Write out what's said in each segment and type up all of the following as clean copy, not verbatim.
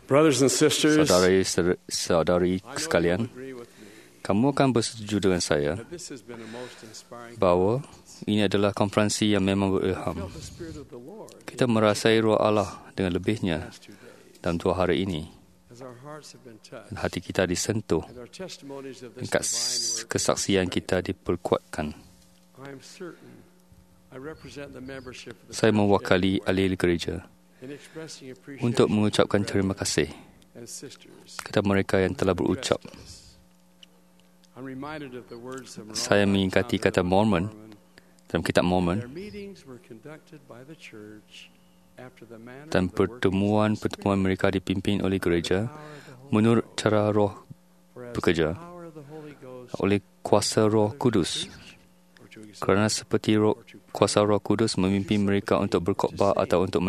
Brothers and sisters, Saudari-saudari sekalian, kamu akan bersetuju dengan saya this has been a most inspiring. bahawa ini adalah konferensi yang memang berilham. The Spirit of the Lord Kita merasai roh Allah dengan lebihnya dalam 2 hari ini. as our hearts have been touched Dan hati kita disentuh and our testimonies of dan this divine work. kesaksian kita diperkuatkan. I am certain I represent the membership of the Saya church mewakili everywhere ahli gereja in expressing appreciation untuk to mengucapkan brethren terima kasih and sisters kepada mereka yang telah who have berucap. addressed us. I'm reminded of the words of Saya Moroni, mengingati founder kata of Mormon dalam kitab Their Mormon, meetings were conducted by the church after the manner dan of the workings of the pertemuan-pertemuan mereka dipimpin oleh gereja power of the Holy menurut Ghost. cara roh For as bekerja the power of the Holy Ghost oleh kuasa roh kudus. or to exalt Kerana seperti kuasa roh kudus memimpin mereka untuk berkhotbah atau untuk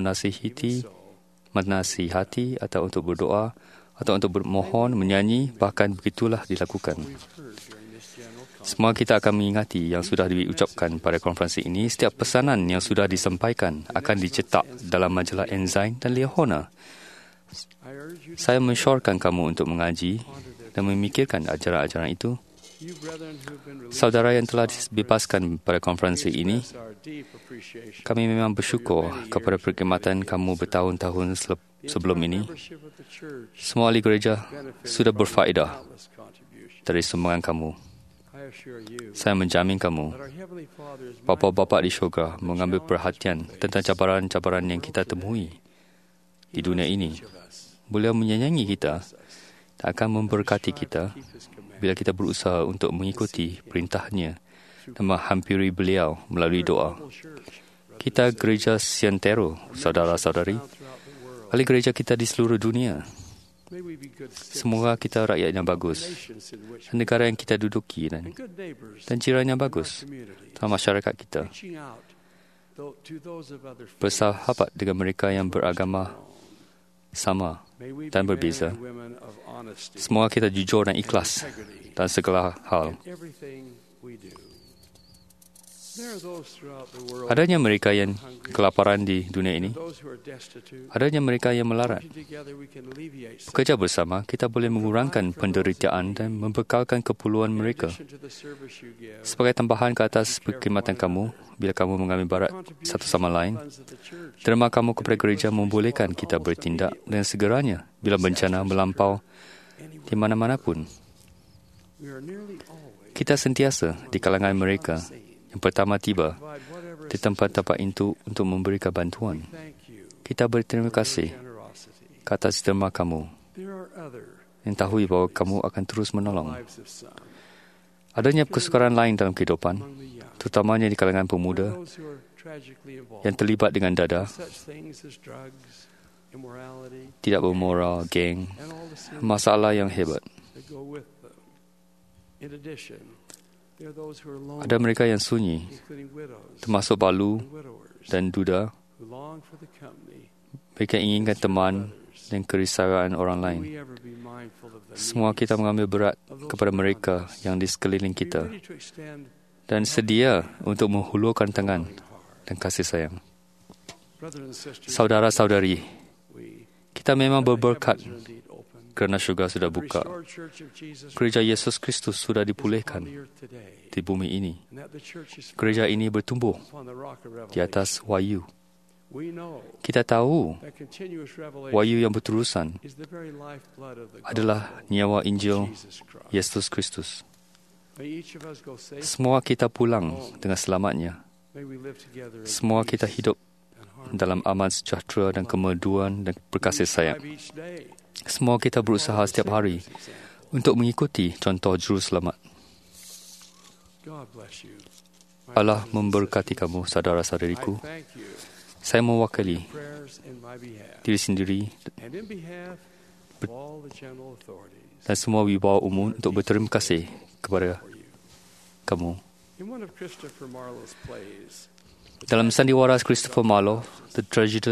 menasihati atau untuk berdoa atau untuk bermohon, menyanyi, bahkan begitulah dilakukan. we've heard during this general conference. Semua kita akan mengingati yang sudah diucapkan pada konferensi ini. Setiap pesanan yang sudah disampaikan akan dicetak dalam majalah Ensign dan Liahona. I urge you to Saya mensyorkan kamu untuk mengaji ponder their dan memikirkan ajaran-ajaran itu. you brethren who have been released Saudara yang telah from dibebaskan pada konferensi ini, express our deep appreciation kami memang bersyukur kepada perkhidmatan kamu bertahun-tahun sebelum ini. membership of the church Semua ahli gereja sudah berfaedah countless contributions. dari sumbangan kamu. I assure you Saya menjamin kamu, that our heavenly Father is Bapa-bapa di syurga mengambil perhatian tentang cabaran-cabaran yang kita temui di dunia ini. each of us Beliau menyayangi kita dan akan memberkati kita keep His command. bila kita berusaha untuk mengikuti perintahnya dan menghampiri beliau melalui doa. Global church, Kita gereja Siantero, saudara-saudari, found throughout the world. ahli gereja kita di seluruh dunia. May we be good citizens Semoga kita rakyat yang of bagus nations in which dan negara yang kita duduki and good neighbors dan jiran yang in our bagus communities, dalam masyarakat kita. reaching out to those of other faiths. Bersahabat dengan mereka yang beragama sama. May we dan be men berbeza. and women of honesty Semoga kita jujur dan ikhlas integrity dalam segala hal. in everything we do. There are those throughout the world, Adanya mereka yang kelaparan di dunia ini. those who are destitute. Adanya mereka yang melarat. Working together we can alleviate suffering. Bekerja bersama, kita boleh mengurangkan penderitaan dan membekalkan keperluan In mereka. addition to the service you give, Sebagai tambahan ke atas perkhidmatan kamu, bila kamu mengambil barat satu sama lain, funds of the church derma kamu kepada gereja membolehkan kita bertindak dengan segeranya bila bencana melampau di mana-mana pun. we are nearly always Kita sentiasa di kalangan mereka yang pertama tiba provide whatever di tempat-tempat itu untuk memberikan bantuan. thank you Kita berterima for your kasih generosity. ke atas derma kamu There are other yang tahu bahawa kamu akan terus menolong. lives of some Adanya kesukaran lain dalam kehidupan, among the young, terutamanya di kalangan pemuda those who are tragically involved yang terlibat dengan dada, in such things as drugs, immorality, tidak bermoral, geng, and all the sins masalah yang hebat. that go with them. In addition, there are those who are lonely, Ada mereka yang sunyi, including widows termasuk balu and widowers, dan duda. who long for the company. Mereka inginkan teman dan kerisauan orang lain. May we ever be mindful of the Semua needs kita mengambil berat of those kepada around mereka us. yang di sekeliling Be kita ready to extend dan sedia untuk menghulurkan tangan loving heart. dan kasih sayang. Brothers and sisters, Saudara-saudari, we kita memang the berberkat heavens are indeed open. kerana syurga sudah The buka. restored church of Jesus Gereja Yesus Kristus sudah is upon dipulihkan the earth today, di bumi ini. and that the church is Gereja ini bertumbuh upon the rock of di atas wahyu. We know Kita tahu that continuous revelation wahyu yang berterusan is the very lifeblood of the adalah gospel nyawa of Injil Jesus Christ. Yesus Kristus. May each of us go safe. Semua kita pulang dengan selamatnya. May we live together in Semua peace kita hidup and harmony. dalam aman sejahtera dan kemerduan dan berkasih sayang. Strive each day Semua kita berusaha setiap hari untuk mengikuti contoh juru selamat. God bless you. My Allah brothers and memberkati sisters. kamu, saudara-saudariku. I thank you Saya mewakili for prayers in my behalf diri sendiri and in behalf of all the general authorities dan semua wibawa umum untuk berterima kasih kepada for you. kamu. In one of Christopher Marlowe's plays, Dalam sandiwara Christopher Marlowe, The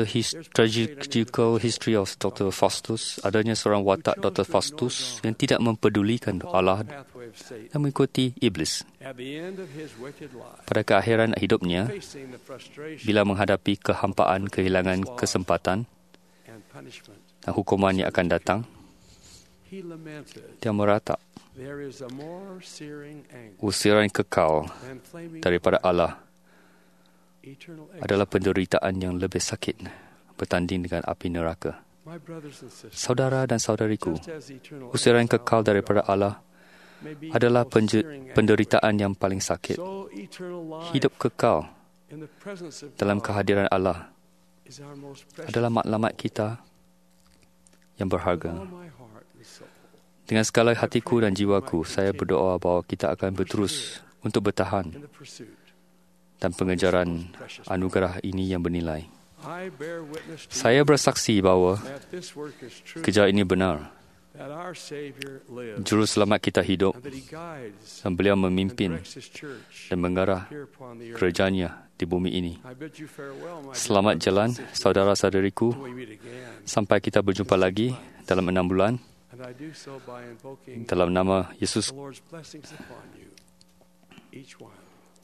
Tragical History of Dr. Faustus, adanya seorang watak Dr. Faustus yang tidak mempedulikan Allah pathway of Satan, dan mengikuti iblis. at the end of his wicked life, Pada keakhiran hidupnya, facing the frustration bila menghadapi kehampaan, kehilangan kesempatan and punishment dan hukuman yang akan datang, He lamented, dia meratap, "There is a more searing anguish usiran kekal than flaming daripada Allah eternal adalah exile." penderitaan yang lebih sakit bertanding dengan api neraka. My brothers and sisters, Saudara dan saudariku, just as eternal usiran exile kekal daripada Allah may be adalah the most searing penderitaan yang paling sakit. anguish, so eternal life Hidup kekal in the presence of dalam God kehadiran Allah is our most precious. adalah matlamat kita yang With all berharga. my heart and soul, Dengan segala hatiku dan jiwaku, saya berdoa bahawa kita akan berterus untuk bertahan in the pursuit, dan pengejaran anugerah ini yang bernilai. I bear witness to Saya bersaksi bahawa that this work is true, kejar ini benar. that our Savior lives, Juru selamat kita hidup and that He guides dan beliau and memimpin directs His church dan mengarah here upon the earth. kerajanya di bumi ini. I bid you farewell, my dear Selamat brothers jalan, and sisters, saudara-saudariku, till we meet again. sampai kita berjumpa lagi dalam 6 bulan. And I do so by invoking Dalam nama Yesus, the Lord's blessings upon you, each one.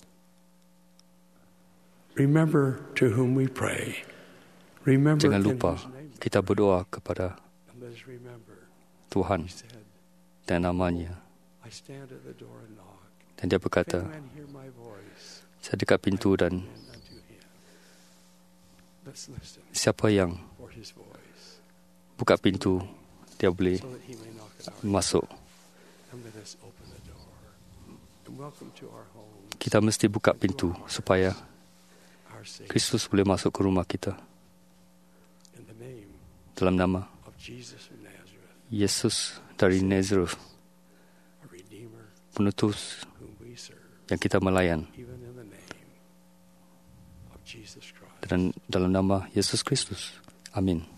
Remember to whom we pray. Remember jangan in lupa whose name, kita berdoa kepada and let us remember. Tuhan He said, dan namanya. I stand at the door and knock. Dan dia If berkata, any man hear my voice, saya dekat pintu dan and unto him. Let's listen siapa yang for his voice, buka pintu, dia boleh so that he may knock at our masuk. and let us open the door. And welcome to our home, Kita mesti buka pintu supaya our Savior, Kristus boleh masuk ke rumah kita. in the name Dalam nama of Jesus of Nazareth, Yesus dari Nazareth, a Redeemer penutus whom we serve, yang kita melayan, even in the name of Jesus Christ. dan dalam nama Yesus Kristus. Amin.